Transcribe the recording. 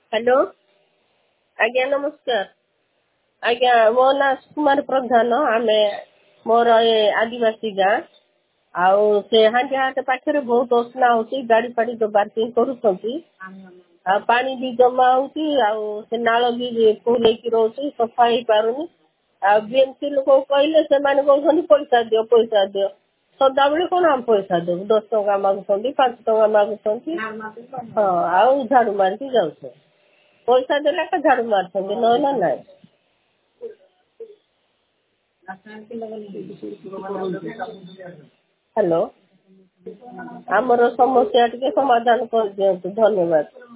Hello ଆଜ୍ଞା ନମସ୍କାର। ଆଜ୍ଞା ମୋ ନାଁ ସୁକୁମାର ପ୍ରଧାନ। ମୋର ଏ ଆଦିବାସୀ ଗାଁ। ଆଉ ସେ ହାଣ୍ଡିଆ ହାଟ ପାଖରେ ବହୁତ ଅସନା ହଉଛି, ଗାଡି ଫାଡି ଯୋଉ ପାର୍କିଂ କରୁଛନ୍ତି ଆଉ ପାଣି ବି ଜମା ହଉଛି, ଆଉ ସେ ନାଳ ବି ଫୁଲ ହେଇକି ରହୁଛି, ସଫା ହେଇପାରୁନି। ଆଉ ବିଏମସି ଲୋକଙ୍କୁ କହିଲେ ସେମାନେ କହୁଛନ୍ତି ପଇସା ଦିଅ। ସଦାବେଳେ କଣ ଆମେ ପଇସା ଦେବୁ? 10 ଟଙ୍କା ମାଗୁଛନ୍ତି, 5 ଟଙ୍କା ମାଗୁଛନ୍ତି। ହଁ ଆଉ ଝାଡୁ ମାରିକି ଯାଉଛନ୍ତି। ପଇସା ଦେଲେ ତ ଝାଡୁ ମାରୁଛନ୍ତି, ନହେଲେ ନାଇଁ। ହ୍ୟାଲୋ ଆମର ସମସ୍ୟା ଟିକେ ସମାଧାନ କରିଦିଅନ୍ତୁ, ଧନ୍ୟବାଦ।